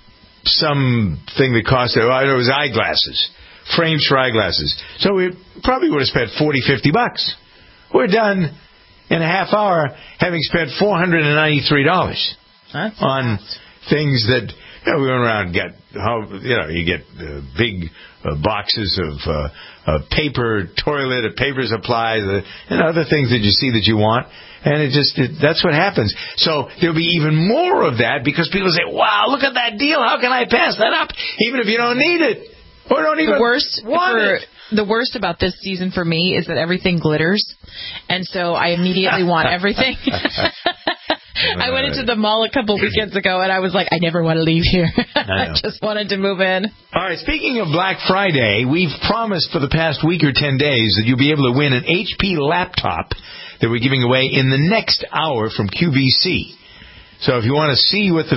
S3: some thing that cost, it was eyeglasses, frames for eyeglasses. So we probably would have spent $40-50. We're done in a half hour, having spent $493 on things that we went around and got. You get big boxes of paper, toilet, paper supplies, and other things that you see that you want. And that's what happens. So there'll be even more of that because people say, wow, look at that deal. How can I pass that up? Even if you don't need it or don't even want it.
S4: The worst about this season for me is that everything glitters. And so I immediately want everything. I went into the mall a couple weekends ago, and I was like, I never want to leave here. I just wanted to move in.
S3: All right, speaking of Black Friday, we've promised for the past week or 10 days that you'll be able to win an HP laptop that we're giving away in the next hour from QVC. So if you want to see what the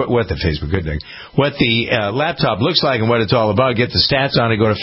S3: laptop looks like and what it's all about, get the stats on it, go to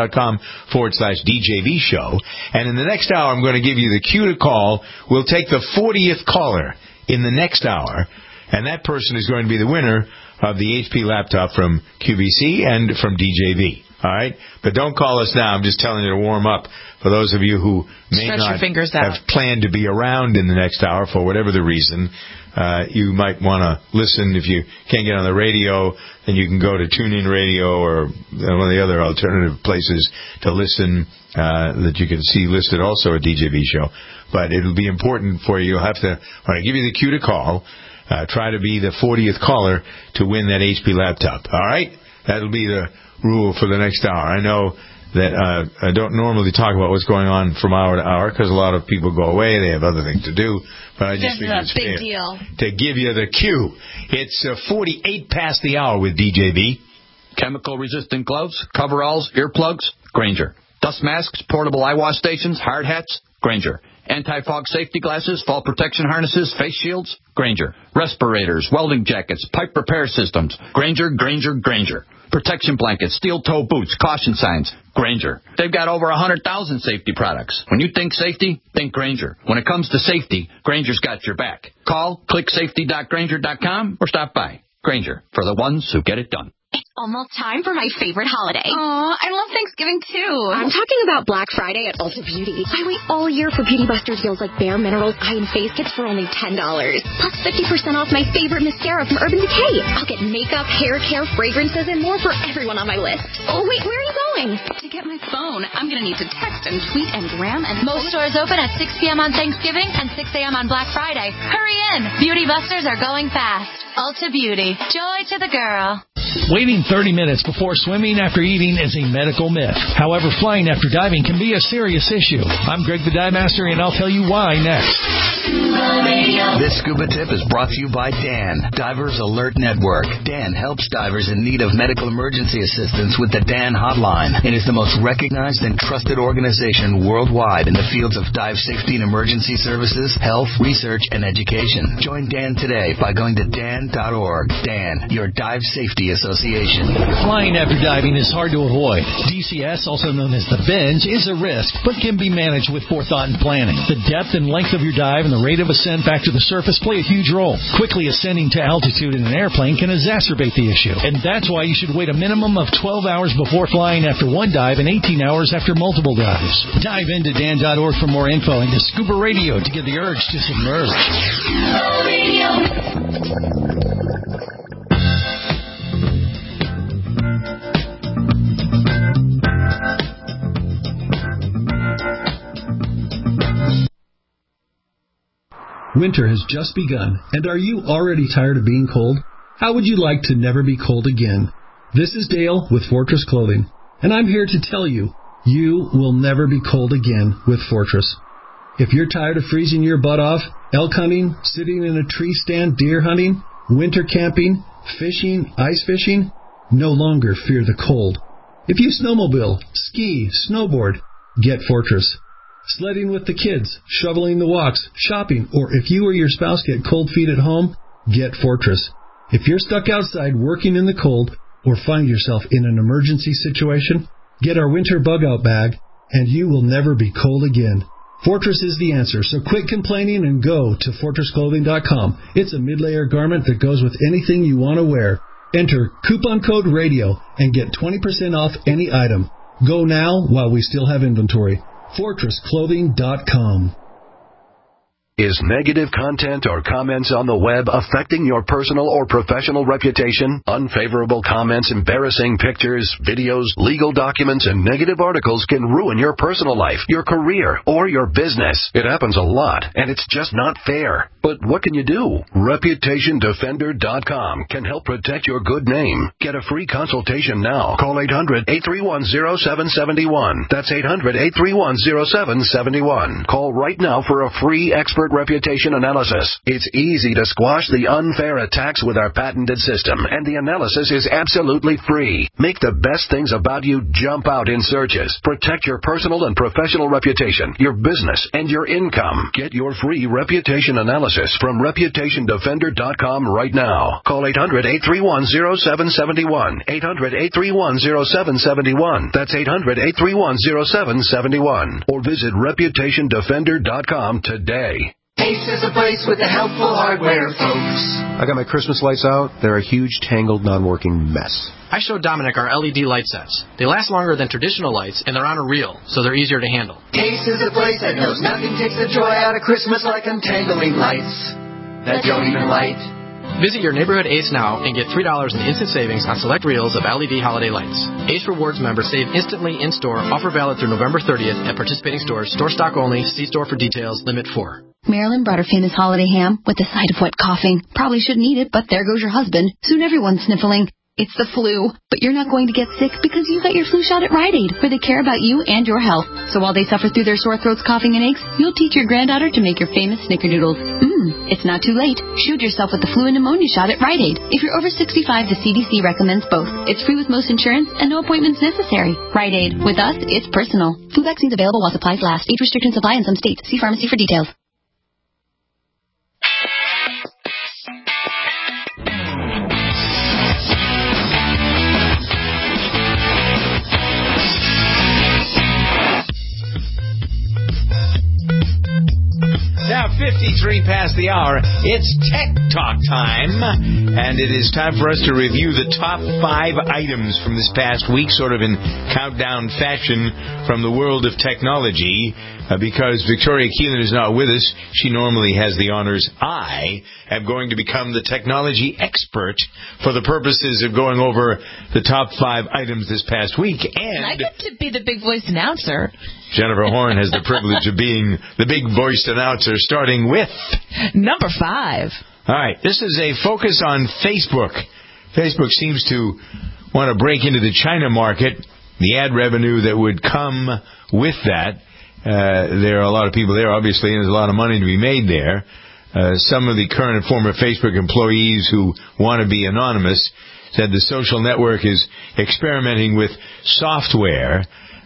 S3: facebook.com/DJV show. And in the next hour, I'm going to give you the cue to call. We'll take the 40th caller in the next hour, and that person is going to be the winner of the HP laptop from QVC and from DJV. All right? But don't call us now. I'm just telling you to warm up for those of you who may not have planned to be around in the next hour for whatever the reason. You might want to listen. If you can't get on the radio, then you can go to TuneIn Radio or one of the other alternative places to listen that you can see listed also at DJV Show. But it'll be important for you. You'll have to, when I give you the cue to call, try to be the 40th caller to win that HP laptop. All right? That'll be the rule for the next hour. I know that I don't normally talk about what's going on from hour to hour because a lot of people go away. They have other things to do. But I just think it's fair to give you the cue. It's 48 past the hour with DJV.
S6: Chemical-resistant gloves, coveralls, earplugs, Grainger. Dust masks, portable eye wash stations, hard hats, Grainger. Anti-fog safety glasses, fall protection harnesses, face shields, Grainger. Respirators, welding jackets, pipe repair systems, Grainger, Grainger, Grainger. Protection blankets, steel-toe boots, caution signs, Grainger. They've got over 100,000 safety products. When you think safety, think Grainger. When it comes to safety, Grainger's got your back. Call, click safety.grainger.com, or stop by. Grainger, for the ones who get it done.
S14: It's almost time for my favorite holiday.
S8: Aw, I love Thanksgiving too.
S14: I'm talking about Black Friday at Ulta Beauty. I wait all year for Beauty Buster deals like Bare Minerals eye and face kits for only $10. Plus 50% off my favorite mascara from Urban Decay. I'll get makeup, hair care, fragrances, and more for everyone on my list. Oh, wait, where are you going?
S8: To get my phone, I'm going to need to text and tweet and gram and... Most stores open at 6 p.m. on Thanksgiving and 6 a.m. on Black Friday. Hurry in. Beauty Busters are going fast. Ulta Beauty. Joy to the girl.
S1: Waiting 30 minutes before swimming after eating is a medical myth. However, flying after diving can be a serious issue. I'm Greg the Dive Master, and I'll tell you why next.
S22: This scuba tip is brought to you by Dan, Divers Alert Network. Dan helps divers in need of medical emergency assistance with the Dan Hotline. It is the most recognized and trusted organization worldwide in the fields of dive safety and emergency services, health, research, and education. Join Dan today by going to dan.org. Dan, your dive safety association.
S1: Flying after diving is hard to avoid. DCS, also known as the binge, is a risk, but can be managed with forethought and planning. The depth and length of your dive and the rate of ascent back to the surface play a huge role. Quickly ascending to altitude in an airplane can exacerbate the issue, and that's why you should wait a minimum of 12 hours before flying after one dive and 18 hours after multiple dives. Dive into dan.org for more info and to Scuba Radio to get the urge to submerge.
S23: Winter has just begun, and are you already tired of being cold? How would you like to never be cold again? This is Dale with Fortress Clothing, and I'm here to tell you, you will never be cold again with Fortress. If you're tired of freezing your butt off, elk hunting, sitting in a tree stand, deer hunting, winter camping, fishing, ice fishing, no longer fear the cold. If you snowmobile, ski, snowboard, get Fortress. Sledding with the kids, shoveling the walks, shopping, or if you or your spouse get cold feet at home, get Fortress. If you're stuck outside working in the cold or find yourself in an emergency situation, get our winter bug-out bag, and you will never be cold again. Fortress is the answer, so quit complaining and go to FortressClothing.com. It's a mid-layer garment that goes with anything you want to wear. Enter coupon code RADIO and get 20% off any item. Go now while we still have inventory. FortressClothing.com.
S20: Is negative content or comments on the web affecting your personal or professional reputation? Unfavorable comments, embarrassing pictures, videos, legal documents, and negative articles can ruin your personal life, your career, or your business. It happens a lot, and it's just not fair. But what can you do? ReputationDefender.com can help protect your good name. Get a free consultation now. Call 800-831-0771. That's 800-831-0771. Call right now for a free expert reputation analysis. It's easy to squash the unfair attacks with our patented system, and the analysis is absolutely free. Make the best things about you jump out in searches. Protect your personal and professional reputation, your business, and your income. Get your free reputation analysis from ReputationDefender.com right now. Call 800-831-0771. 800-831-0771. That's 800-831-0771. Or visit ReputationDefender.com today.
S2: Ace is a place with the helpful hardware, folks.
S7: I got my Christmas lights out. They're a huge, tangled, non-working mess.
S10: I showed Dominic our LED light sets. They last longer than traditional lights, and they're on a reel, so they're easier to handle.
S2: Ace is a place that knows nothing takes the joy out of Christmas like untangling lights that don't even light.
S10: Visit your neighborhood Ace now and get $3 in instant savings on select reels of LED holiday lights. Ace Rewards members save instantly in-store. Offer valid through November 30th at participating stores. Store stock only. See store for details. Limit 4.
S8: Marilyn brought her famous holiday ham with a side of wet coughing. Probably shouldn't eat it, but there goes your husband. Soon everyone's sniffling. It's the flu, but you're not going to get sick because you got your flu shot at Rite Aid, where they care about you and your health. So while they suffer through their sore throats, coughing, and aches, you'll teach your granddaughter to make your famous snickerdoodles. It's not too late. Shoot yourself with the flu and pneumonia shot at Rite Aid. If you're over 65, the CDC recommends both. It's free with most insurance and no appointments necessary. Rite Aid. With us, it's personal. Flu vaccines available while supplies last. Age restrictions apply in some states. See pharmacy for details.
S3: Now, 53 past the hour, it's Tech Talk time, and it is time for us to review the top 5 items from this past week, sort of in countdown fashion from the world of technology. Because Victoria Keelan is not with us, she normally has the honors. I am going to become the technology expert for the purposes of going over the top 5 items this past week. And
S4: I get to be the big voice announcer.
S3: Jennifer Horn has the privilege of being the big voiced announcer, starting with
S4: number 5.
S3: All right, this is a focus on Facebook. Facebook seems to want to break into the China market. The ad revenue that would come with that. There are a lot of people there, obviously, and there's a lot of money to be made there. Some of the current and former Facebook employees who want to be anonymous said the social network is experimenting with software.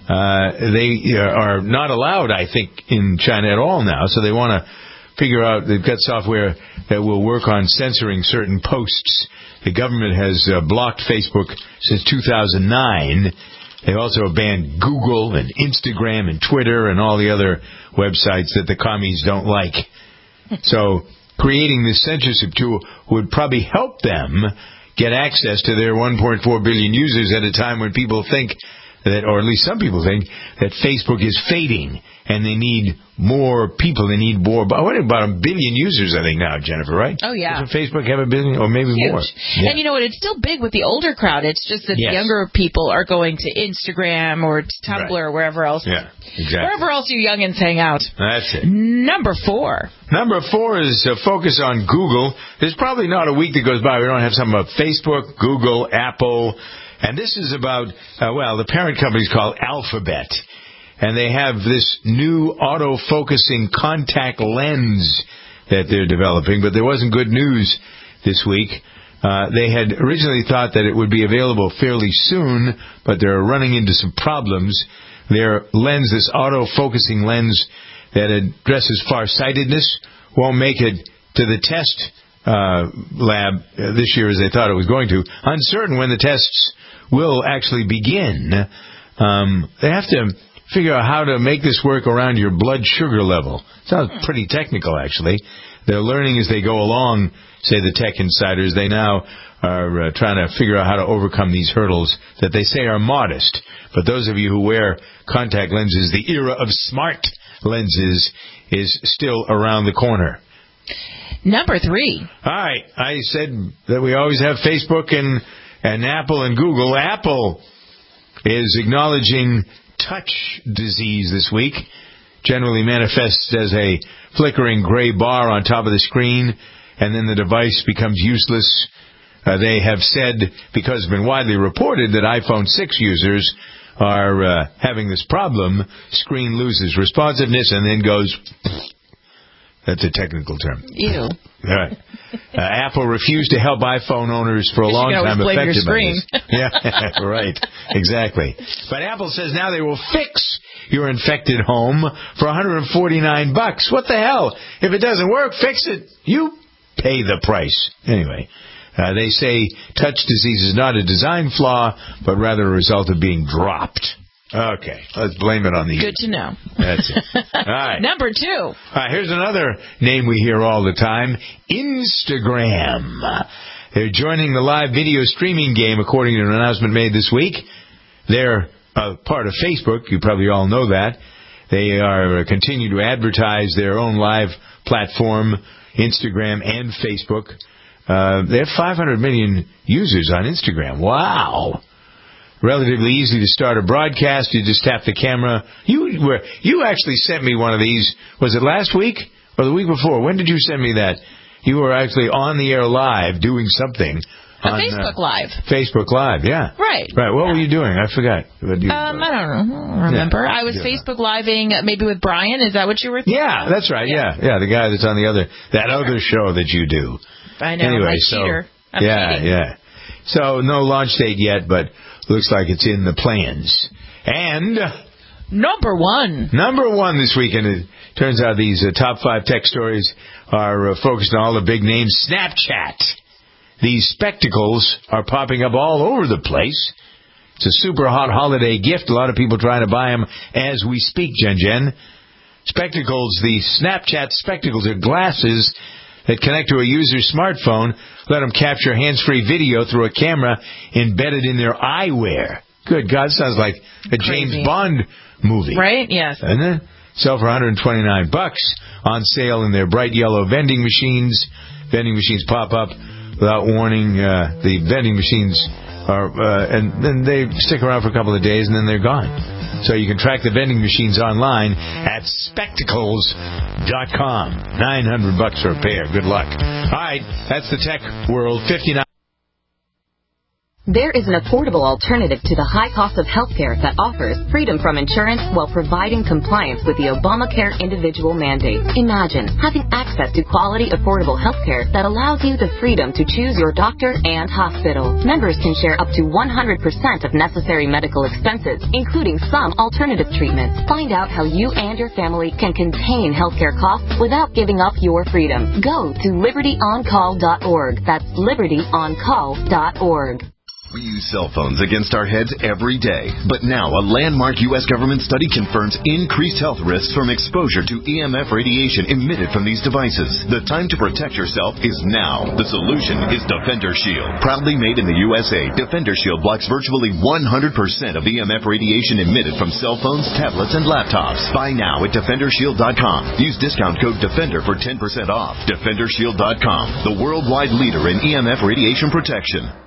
S3: They are not allowed, I think, in China at all now, so they want to figure out, they've got software that will work on censoring certain posts. The government has blocked Facebook since 2009. They also banned Google and Instagram and Twitter and all the other websites that the commies don't like. So creating this censorship tool would probably help them get access to their 1.4 billion users at a time when people think that, or at least some people think, that Facebook is fading and they need more people. They need more. What about 1 billion users, I think, now, Jennifer, right?
S4: Oh, yeah.
S3: Doesn't Facebook have 1 billion or maybe
S4: Huge.
S3: more?
S4: Yeah. And you know what? It's still big with the older crowd. It's just that the younger people are going to Instagram or to Tumblr or wherever else.
S3: Yeah, exactly.
S4: Wherever else you youngins hang out.
S3: That's it.
S4: Number 4.
S3: Number 4 is a focus on Google. There's probably not a week that goes by we don't have something about Facebook, Google, Apple. And this is about, the parent company is called Alphabet. And they have this new auto-focusing contact lens that they're developing. But there wasn't good news this week. They had originally thought that it would be available fairly soon, but they're running into some problems. Their lens, this auto-focusing lens that addresses farsightedness, won't make it to the test lab this year as they thought it was going to. Uncertain when the tests will actually begin. They have to figure out how to make this work around your blood sugar level. Sounds pretty technical, actually. They're learning as they go along, say the tech insiders. They now are trying to figure out how to overcome these hurdles that they say are modest. But those of you who wear contact lenses, the era of smart lenses is still around the corner.
S4: Number 3.
S3: All right. I said that we always have Facebook and Apple and Google. Apple is acknowledging touch disease this week. Generally manifests as a flickering gray bar on top of the screen, and then the device becomes useless. They have said, because it's been widely reported that iPhone 6 users are having this problem, screen loses responsiveness and then goes... That's a technical term.
S4: Ew.
S3: All right. Apple refused to help iPhone owners for a long time affected by this. Yeah, right. Exactly. But Apple says now they will fix your infected home for $149. What the hell? If it doesn't work, fix it. You pay the price. Anyway, they say touch disease is not a design flaw, but rather a result of being dropped. Okay, let's blame it on the...
S4: Good to know.
S3: That's it. All right.
S4: Number 2.
S3: All right, here's another name we hear all the time, Instagram. They're joining the live video streaming game, according to an announcement made this week. They're a part of Facebook. You probably all know that. They are continue to advertise their own live platform, Instagram and Facebook. They have 500 million users on Instagram. Wow. Relatively easy to start a broadcast. You just tap the camera. You actually sent me one of these. Was it last week or the week before? When did you send me that? You were actually on the air live doing something.
S4: On Facebook Live.
S3: Facebook Live, yeah.
S4: Right.
S3: Right. What were you doing? I forgot.
S4: I don't remember. Yeah. I was Facebook Living maybe with Brian. Is that what you were thinking?
S3: Yeah, that's right. Yeah. The guy that's on that other show that you do.
S4: I know.
S3: Anyway,
S4: cheater. I'm cheating.
S3: Yeah. So no launch date yet, but looks like it's in the plans. And
S4: number 1
S3: this weekend. It turns out these top 5 tech stories are focused on all the big names. Snapchat. These spectacles are popping up all over the place. It's a super hot holiday gift. A lot of people trying to buy them as we speak, Jen. Spectacles, the Snapchat spectacles are glasses that connect to a user's smartphone, let them capture hands-free video through a camera embedded in their eyewear. Good God, sounds like a James Bond movie.
S4: Right? Yes.
S3: Doesn't it? Sell for $129. On sale in their bright yellow vending machines. Vending machines pop up without warning. The vending machines are, and then they stick around for a couple of days and then they're gone. So you can track the vending machines online at spectacles.com. $900 for a pair. Good luck. All right, that's the tech world. 59.
S11: There is an affordable alternative to the high cost of healthcare that offers freedom from insurance while providing compliance with the Obamacare individual mandate. Imagine having access to quality, affordable healthcare that allows you the freedom to choose your doctor and hospital. Members can share up to 100% of necessary medical expenses, including some alternative treatments. Find out how you and your family can contain healthcare costs without giving up your freedom. Go to libertyoncall.org. That's libertyoncall.org.
S12: We use cell phones against our heads every day. But now, a landmark U.S. government study confirms increased health risks from exposure to EMF radiation emitted from these devices. The time to protect yourself is now. The solution is Defender Shield. Proudly made in the USA, Defender Shield blocks virtually 100% of EMF radiation emitted from cell phones, tablets, and laptops. Buy now at DefenderShield.com. Use discount code DEFENDER for 10% off. DefenderShield.com, the worldwide leader in EMF radiation protection.